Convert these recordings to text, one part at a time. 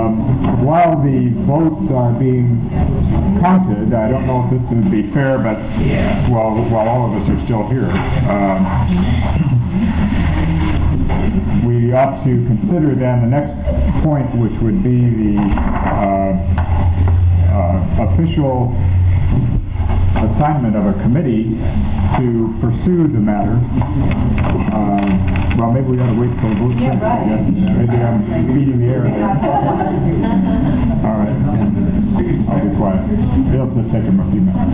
While the votes are being counted, I don't know if this would be fair, but while all of us are still here, we ought to consider then the next point, which would be the official assignment of a committee to pursue the matter. Well, maybe we ought to wait till the vote's finished, I guess. Maybe I'm beating the air there. All right. I'll be quiet. It'll just take him a few minutes.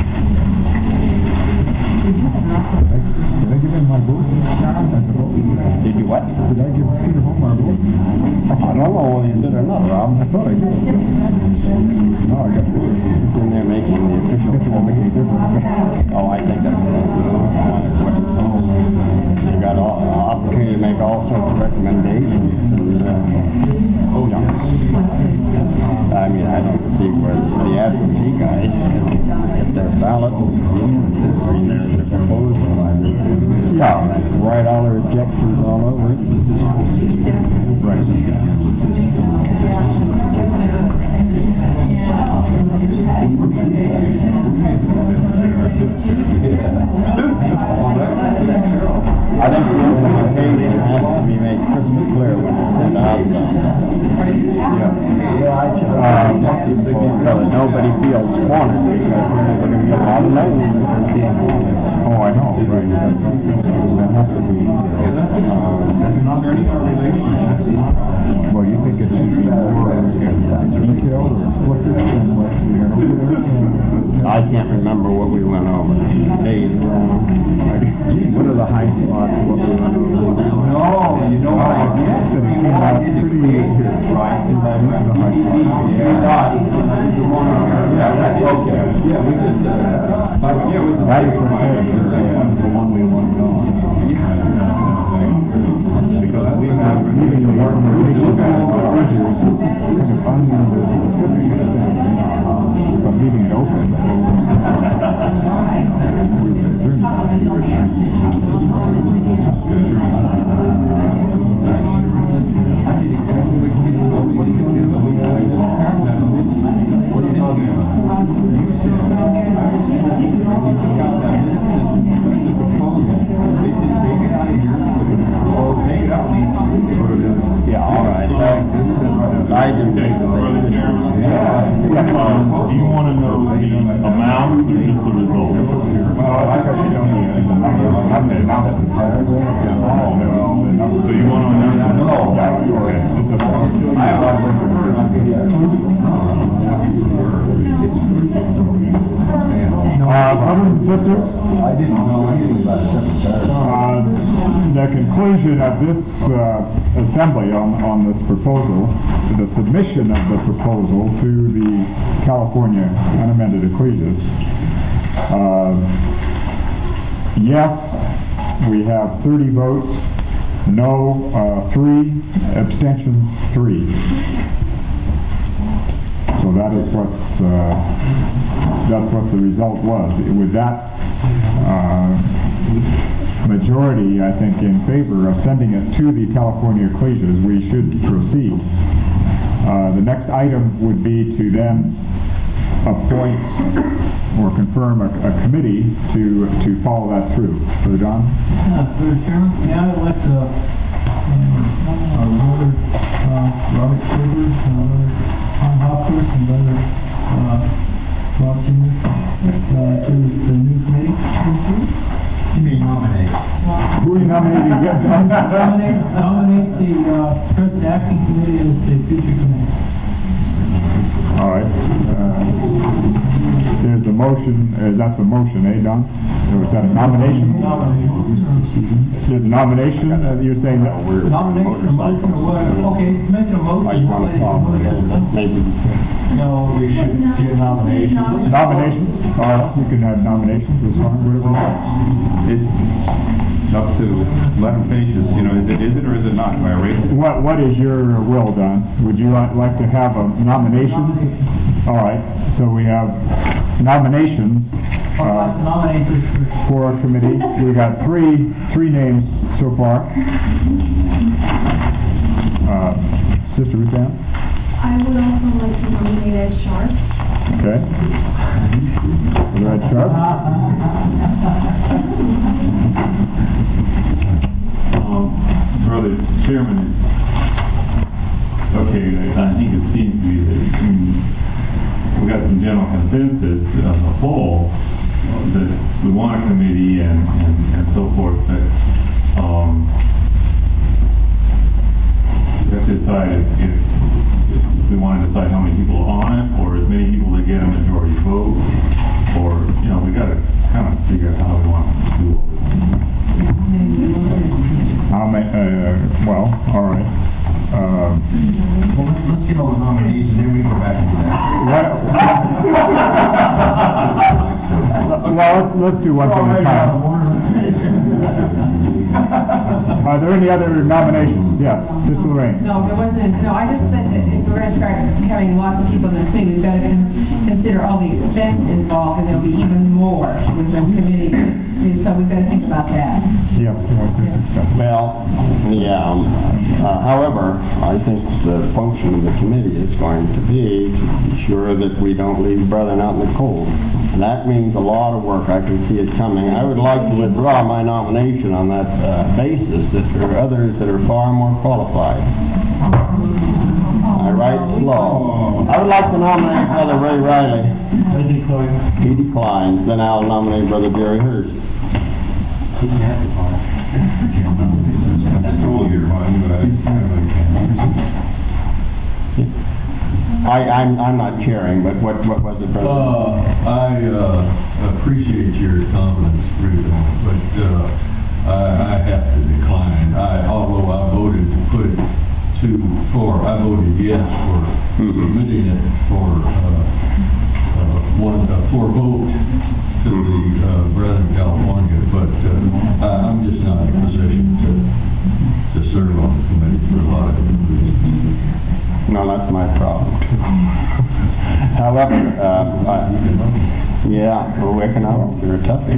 Did I give him my vote? Did you what? Did I give Peter Home our vote? I don't know whether you did or not, Rob. I thought I did. No, I got it. It's in there making the official. It won't make any difference. Oh, I think that's you got an opportunity to make all sorts of recommendations. And, I mean, I don't see where the absentee guys get their ballot and their proposal. Yeah. Write all their objections all over it. Right. I think the implementation has to be made crystal clear when it's sent out. So that nobody feels cornered because we're going to get a lot of no's. Oh, I know, right. That has to be. Well, you think it should be more detailed or explicit than what we had over there? I can't remember what we went over. Days. What are the high spots? What we went over? No, you know what I guess that it came out pretty right. the high spots. Yeah, that's okay. Yeah, we could, That is the one we want to go on. Because we have meeting the organization kind of finding the specific things, but leaving it open. Yeah, all right. I do. Do you want to know the amount or just the result? Well, I guess you don't need the number. So you want to know? Brothers and sisters, I didn't know anything about it. the conclusion of this assembly on this proposal, the submission of the proposal to the California Unamended Ecclesias. Yes, we have 30 votes, no 3, abstentions 3. So that is that's what the result was. With that majority, I think, in favor of sending it to the California Ecclesias, we should proceed. The next item would be to then appoint or confirm a committee to follow that through. Brother John? Mr. Chairman, may I elect Brother Robert Chivers and Tom Hopkins and Brother Bob Senior to the new committee? You may nominate. Who are you nominating again? Nominate the present acting committee as the future committee. All right. There's a motion. That's a motion, Don? Or is that a nomination? There's a nomination. You're saying that we're Nomination, motion, or what? Okay, make a motion. Or you want to talk maybe? No, we should do a nomination. Nominations? All right, you can have nominations. It's fine, whatever. It's up to 11 pages. You know, is it or is it not? By a race? What is your will, Don? Would you like to have a nomination? All right. So we have nominations for a committee. We got three names so far. Sister Ruth Ann? I would also like to nominate Ed Sharp. Okay. Brother Ed Sharp? Brother Chairman, okay, I think it seems to be that we got some general consensus on the whole that we want a committee and so forth, but we have to decide if we want to decide how many people are on it, or as many people that get a majority vote, or, you know, we got to kind of figure out how we want to do it. Well, all right. Let's get all the nominees and then we go back and do that. Well, let's do one thing at a time. Are there any other nominations? Yes, Ms. Lorraine. No, there wasn't. No, I just said that if we're going to start having lots of people in the thing, we've got to consider all the expense involved, and there'll be even more with the committee. So we've got to think about that. Yeah. Well, yeah, however, I think the function of the committee is going to be to be sure that we don't leave brethren out in the cold. And that means a lot of work. I can see it coming. I would like to withdraw my nomination on that basis, that there are others that are far more qualified. I write slow. I would like to nominate Brother Ray Riley. He declines. Then I'll nominate Brother Jerry Hurst. I'm not chairing, but what was it, Brother? I appreciate your confidence, Ruth, but I have to decline. Although I voted to put it I voted yes for submitting it for vote to the Brethren California, but I'm just not in a position to serve on the committee for a lot of reasons. No, that's my problem. However, economics are a toughie.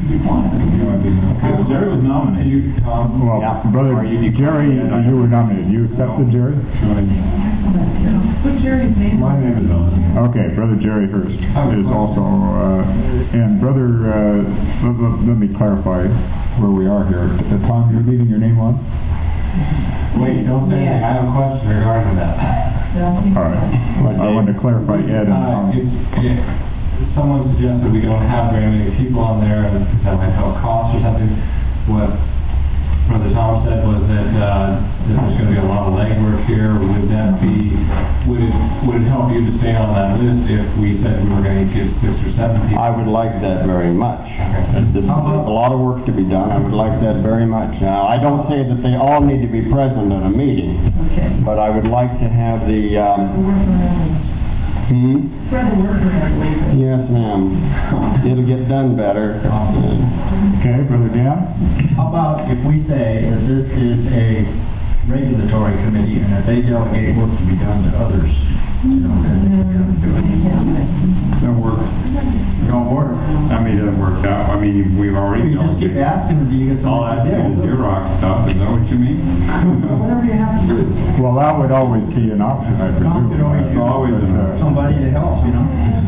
Jerry was nominated. Well, Yeah. Brother Jerry, you were nominated. You accepted, Jerry? Put Jerry's name. My name is on. Okay, Brother Jerry Hurst is also, and Brother, let me clarify where we are here. Tom, you're leaving your name on? Wait, don't say anything. I have a question regarding that. All right. I wanted to clarify Ed and Tom. Someone suggested we don't have very many people on there, and that might help costs or something. What Brother Tom said was that there's going to be a lot of legwork here. Would it help you to stay on that list if we said we were going to get 6 or 7 people? I would like that very much. There's a lot of work to be done. I would like that very much. Now, I don't say that they all need to be present at a meeting, but I would like to have the, Yes, ma'am. It'll get done better. Okay, Brother Dan? How about if we say that this is a regulatory committee and that they delegate work to be done to others? That works. Don't work. I mean, that worked out. I mean, we've already You just keep asking, do you get all that is Xerox stuff, is that what you mean? Whatever you have to do. Well, that would always be an option, I presume. It's always an option. somebody to help, Do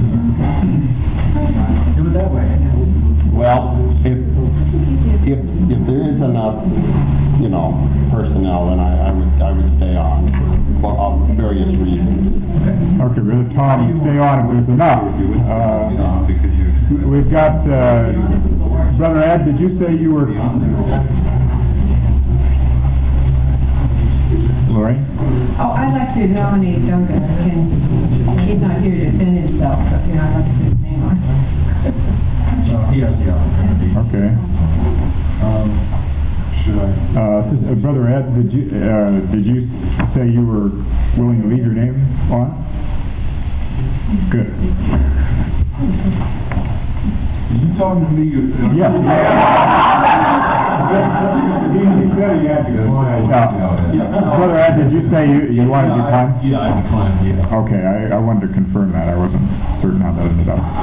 it that way. Well, if there is enough, personnel, then I would stay on for various reasons. Okay, Brother Tom, you stay on if there's enough. We've got, Brother Ed, did you say you were... Lori? Oh, I'd like to nominate Duncan, and he's not here to defend himself, but, I'd like to put his name on. He has the opportunity. Okay. Should I? Brother Ed, did you say you were willing to leave your name on? Good. You talking to me? Yes. He said he had to go. Brother Ed, did you say you wanted your time? Yeah, I declined, yeah. Okay, I wanted to confirm that. I wasn't certain how that ended up.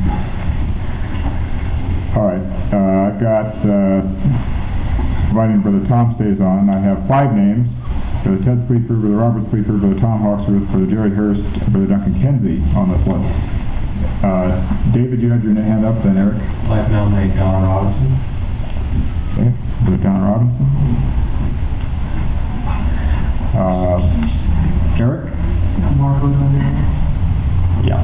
All right, I've got, providing Brother Tom stays on, I have 5 names. Brother Ted Sleeper, Brother Robert Sleeper, Brother Tom Hawksworth, Brother Jerry Hurst, and Brother Duncan Kenzie on this list. David, you had your hand up, then Eric. I'd like to nominate John Robinson. Okay, Brother John Robinson. Eric? Marco Dondero. Yeah.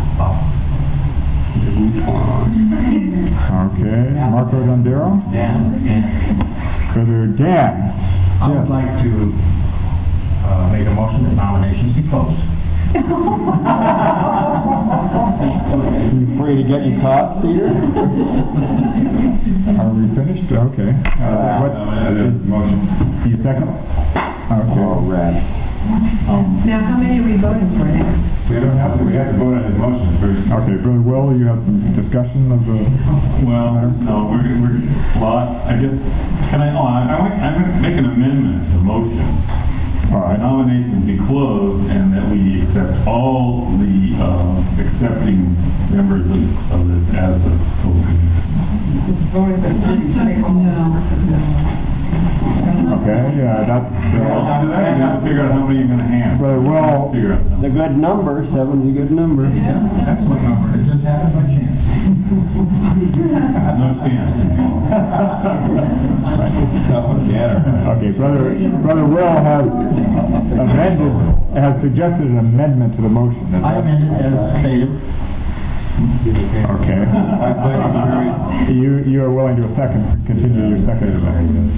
Okay, Marco Dondero. Dan. Brother Dan. I would like to make a motion that nominations be closed. You free to get your thoughts, Peter? Are we finished? Okay. What? Motion. You second? Okay. Oh, rad. Now, how many are we voting for now? We have to vote on his motion first. Okay, Brother Will, you have some discussion of the... Well, no, I guess, I'm making an amendment to the motion. All right. Nominations be closed and that we accept all the, accepting members of this as a full committee. Okay, yeah, that's... After that, you have to figure out how many you're gonna have. Brother Will... Figure out. It's a good number, 7's a good number. Excellent number, it just happened by chance. No chance. Okay, Brother Will has suggested an amendment to the motion. I amend it as stated. Okay. You are willing to continue your second amendment?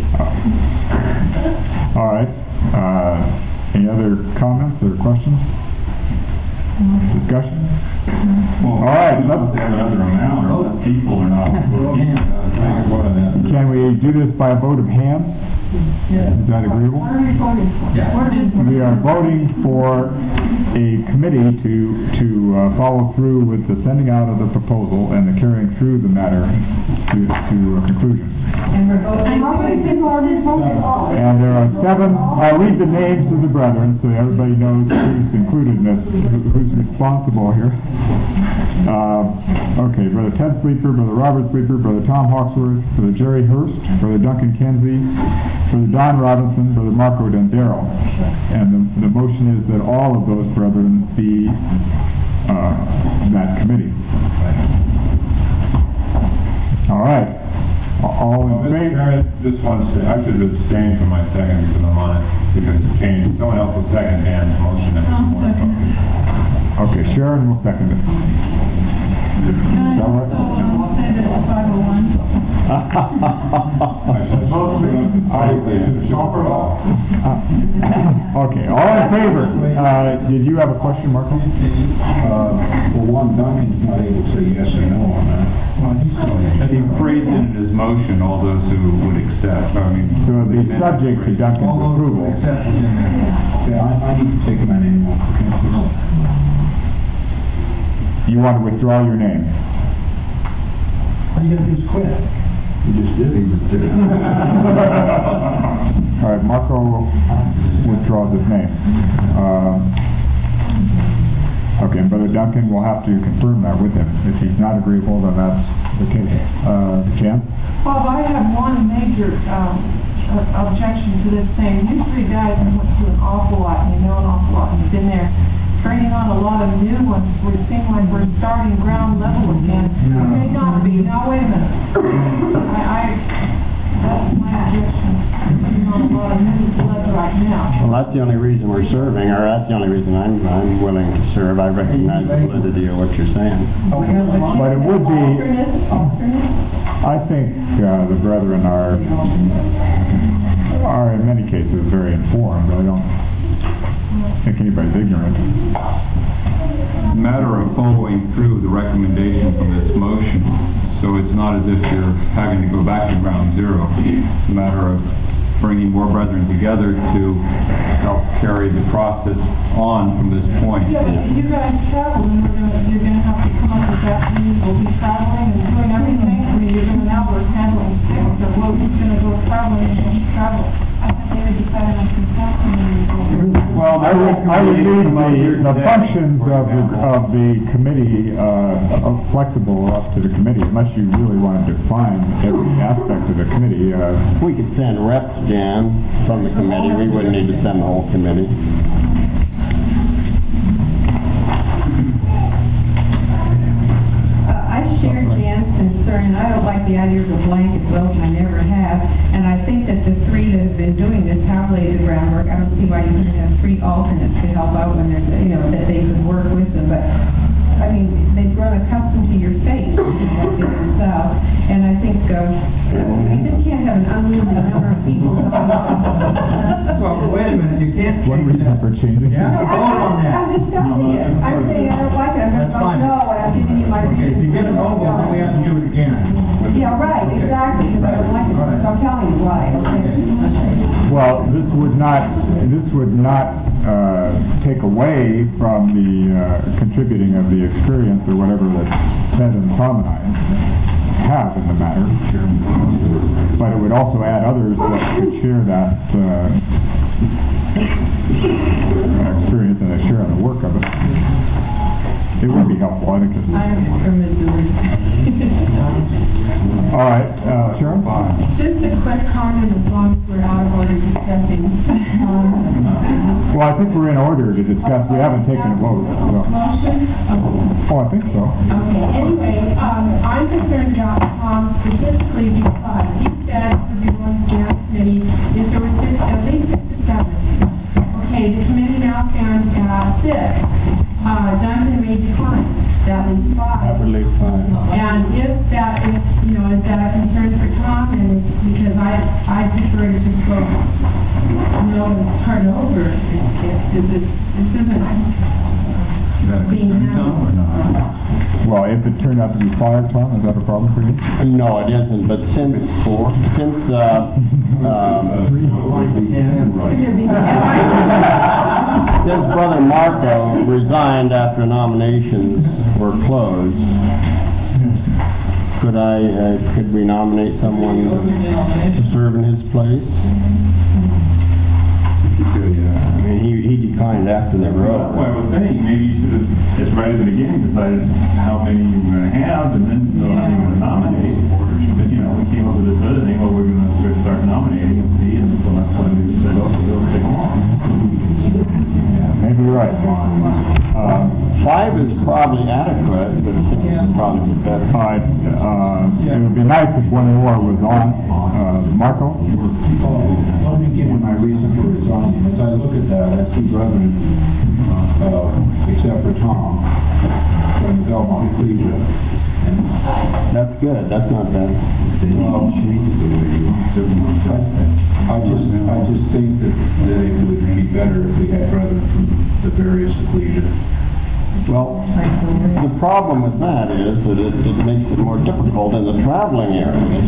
All right. Any other comments or questions? Discussion? Well, all right. Let's have another amount, or people are not. Can we do this by a vote of hands? Is that agreeable? What are we voting for? Yeah. We are voting for a committee to follow through with the sending out of the proposal and the carrying through the matter to a conclusion. And we're voting. And how many people are this voting for? And there are 7, I'll read the names of the brethren so everybody knows who's included in this, who's responsible here. Okay, Brother Ted Sleeper, Brother Robert Sleeper, Brother Tom Hawksworth, Brother Jerry Hurst, Brother Duncan Kenzie, Brother Don Robinson, Brother Marco Dondero. And the motion is that all of those brethren be that committee. All right. All in favor? Just want to say, I should abstain from my second because I'm on it, because it changed. Someone else will second Dan's motion. Okay, Sharon will second it. Is that right? I'll send it to 501. Okay, all in favor? Did you have a question, Marco? Well, one, Duncan's not able to say yes or no on that. He phrased it in his motion, all those who would accept, I mean. So it'll be subject to Duncan's approval. Yeah, I need to take my name off, okay? You want to withdraw your name? All you gotta do is quit. He just did, he just did it. All right, Marco withdraws his name. Okay, and Brother Duncan will have to confirm that with him. If he's not agreeable, then that's the case. Jan? Well, I have one major objection to this thing. You 3 guys went through an awful lot, and you know an awful lot, and you've been there training on a lot of new ones. We seem like we're starting ground level again. We may not be. Now, wait a minute. That's my objection. Training on a lot of new blood right now. Well, that's the only reason we're serving, or that's the only reason I'm willing to serve. I recognize the validity of what you're saying. But it would be, Alternate. I think the brethren are in many cases very informed. I don't think anybody's ignorant. Matter of following through the recommendation from this motion, so it's not as if you're having to go back to ground zero. It's a matter of bringing more brethren together to help carry the process on from this point. Yeah, but you guys travel, and you're gonna have to come up with that. You'll be traveling and doing everything. I mean, you're gonna now we're handling things. So, well, who's gonna go traveling and travel? I think they decided on some tax. Well, I would leave the functions of the committee, flexible up to the committee, unless you really want to define every aspect of the committee. We could send reps, Jan, from the committee, we wouldn't need to send the whole committee. I share Jan's concern. I don't like the idea of a blanket vote, and I never have. And I think that the three that have been doing this have laid the groundwork. I don't see why you couldn't have three alternates to help out when there's, that they could work with them. But, I mean, they've grown accustomed to your face, themselves. And I think, you just can't have an unlimited number of people. Well, wait a minute, you can't One change reason that. for changing. Yeah, vote on that. I'm just telling you. I'm saying I don't like it. I'm That's just fine. like, no, and I'm giving you my Okay, if you reasons. get it over, then we have to do it again. Yeah, right, exactly, because I don't like it. So I'm telling you why, okay? Well, this would not take away from the contributing of the experience or whatever that Ted and Tom and I have in the matter. But it would also add others that could share that experience and share in the work of it. It would be helpful, I think. I'm from Missouri. All right, Sharon? Just a quick comment as long as we're out of order discussing. Well, I think we're in order to discuss. We haven't taken a vote. So. Motion? Oh, I think so. Okay, anyway, I'm concerned about Tom specifically because he said to be one of the committee, if there was at least 6 to 7. Okay, the committee now stands at 6. Duncan may decline, that leaves 5. And if that is, is that a concern for Tom, and because I prefer to just go, turn over, if this isn't being handled. Well, if it turned out to be 5, Tom, is that a problem for you? No, it isn't, but since Brother Marco resigned after nominations were closed, could we nominate someone to serve in his place? I mean, he declined after the Well, road. that's why I was saying, maybe you should have, just right at the beginning, decided how many you were gonna have, and then know how you're gonna nominate. But, we came up with this other thing, we're gonna start nominating and see, and so that's why we said, it'll take long. Maybe you're right. 5 is probably adequate, but 6 would probably be better. It would be nice if one more was on. Marco? Let me give you my reason for resigning. As I look at that, I see brethren, except for Tom, from Belmont Cleveland. That's good, that's not bad. I just think that it would be better if we had brethren from the various ecclesias. Well, the problem with that is that it makes it more difficult in the traveling areas.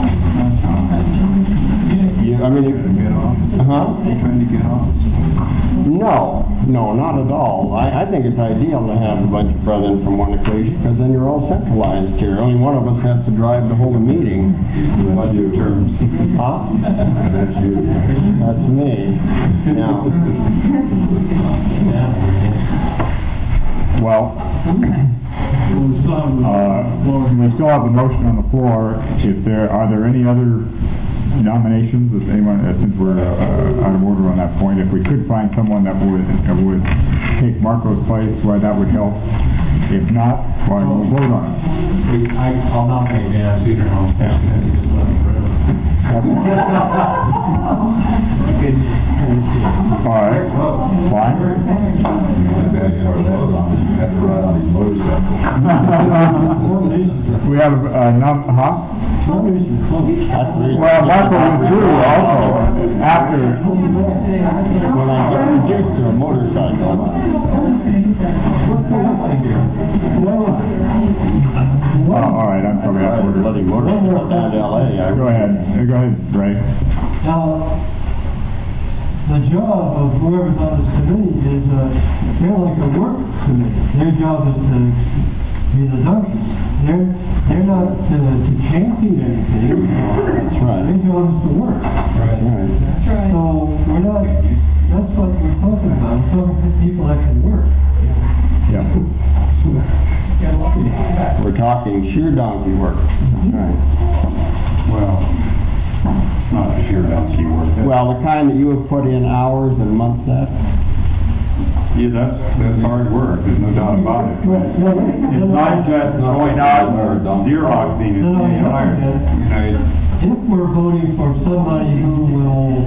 Trying to get off? No, not at all. I think it's ideal to have a bunch of brethren from one ecclesia, because then you're all centralized here. Only one of us has to drive to hold a meeting. That's you. Huh? That's you. That's me. Now, Well, we still have a motion on the floor. Are there any other nominations? If anyone, since we're out of order on that point, if we could find someone that would take Marco's place, why that would help. If not, why we'll vote on it. I'll nominate Dan Cedarholm, because he just let me through. All right, fine. We have Well, Marco withdrew also after. when I get reduced to a motorcycle. All right, I'm probably out of order. Bloody motorcycle down to LA. Go ahead, Ray. Now, the job of whoever's on this committee is, they're like a work committee. Their job is to be the donkeys. They're not to champion anything. That's right. Their job is to work. Right. That's right. So we're not that's what we're talking about, we're talking to people that can work. Yeah. We're talking sheer donkey work. Right. Well, not sure that's you work. Well, the kind that you have put in hours and months at. Yeah, that's hard work, there's no doubt about it. It's not just going out or Xeroxing, it's the entire, If we're voting for somebody who will,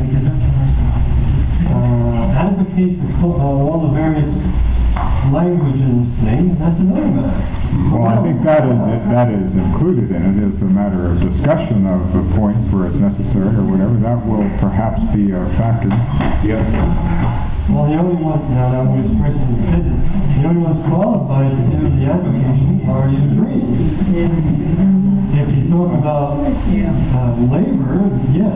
advocate all the various languages things, that's another matter. Well, I think that is included in it as a matter of discussion of the points where it's necessary or whatever. That will perhaps be a factor. Yep. Well, the only one, now that was President said it, the only ones qualified to do the application are you three. If you talk about, labor, yes.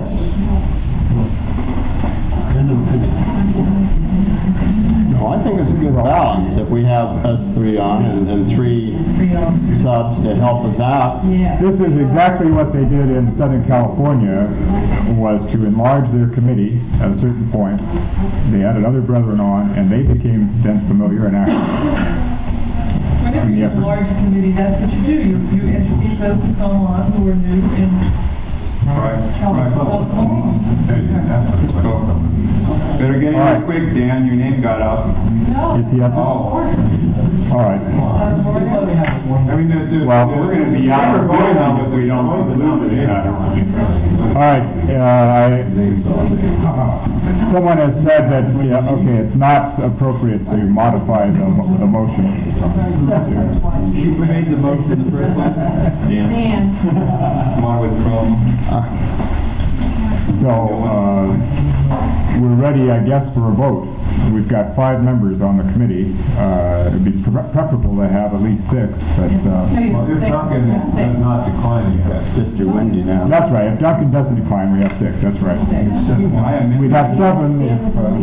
Well, I think it's a good balance if we have us three on and three subs to help us out. This is exactly what they did in Southern California, was to enlarge their committee at a certain point. They added other brethren on, and they became then familiar and active. Whenever you have a large committee, that's what you do. You introduce those who come on who are new and Right. help them along. Better get in quick, Dan, your name got out. No. Is he up? Oh. All right. I mean, Well, we're gonna be out of building if we don't include it. All right, someone has said that, okay, it's not appropriate to modify the motion. Who made the motion in the first place? Dan. Come on, withdraw. So, we're ready, I guess, for a vote. We've got 5 members on the committee. It'd be preferable to have at least 6, but, Well, if Duncan does not decline, you have Sister Wendy now. that's right. If Duncan doesn't decline, we have 6, that's right. We'd have 7 if,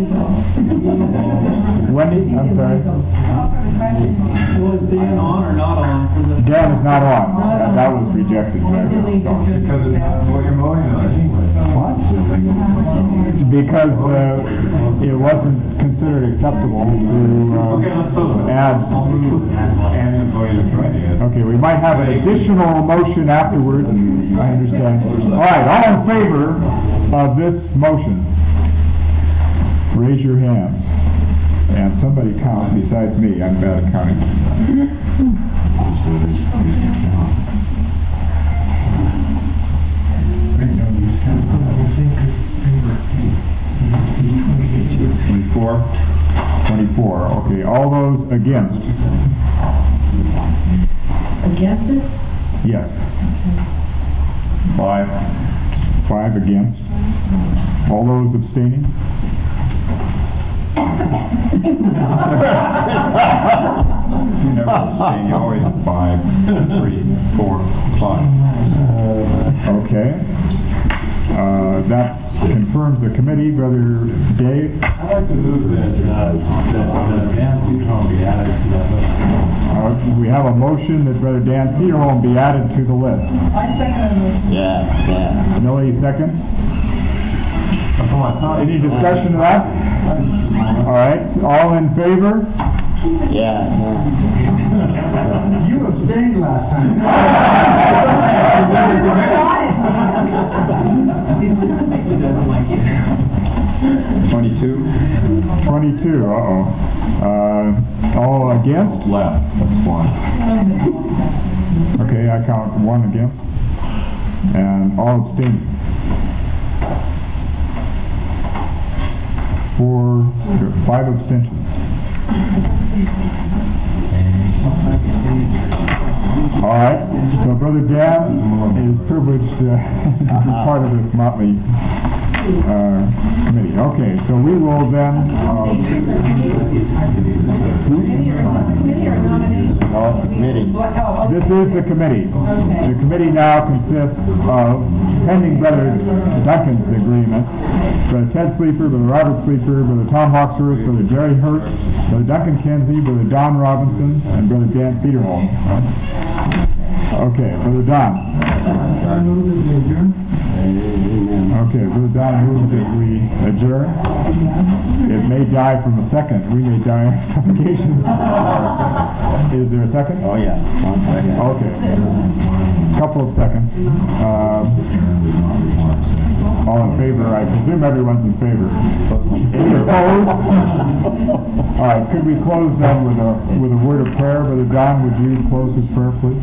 Wendy, I'm sorry. Was Dan on or not on? Dan is not on. That was rejected. because it's not what you're voting on anyway. Because it wasn't considered acceptable Okay, let's to vote. add. And voting is right. Okay, we might have an additional motion afterwards. I understand. All right, all in favor of this motion, raise your hand. And somebody count besides me. I'm bad at counting. 24. Okay, all those against? Against it? Yes. 5 against. All those abstaining? You never abstain, you always 5, 3, 4, 5. Okay. That confirms the committee. Brother Dave? I'd like to move that Dan Peterholm be added to that list. We have a motion that Brother Dan Peterholm be added to the list. I second the motion. Yeah. Millie, second? Any discussion of that? All right, all in favor? Yeah. You abstained last time. 22, uh-oh. All against? Left, that's one. Okay, I count 1 against. And all abstaining. 5 abstentions. All right, so Brother Dan is privileged to be part of this motley committee. Okay, so we will then... Committee. This is the committee. The committee now consists of, pending Brother Duncan's agreement, Brother Ted Sleeper, Brother Robert Sleeper, Brother Tom Hawksworth, Brother Jerry Hurt, Brother Duncan Kenzie, Brother Don Robinson, and Brother Dan Peterholm. Okay, Brother Don. Amen. Okay, Brother Don moves that we adjourn. It may die from a second, we may die of suffocation. Is there a second? Oh, yeah, 1 second. Okay. Couple of seconds. All in favor, I presume everyone's in favor. Any opposed? All right, could we close then with a word of prayer? Brother Don, would you close this prayer, please?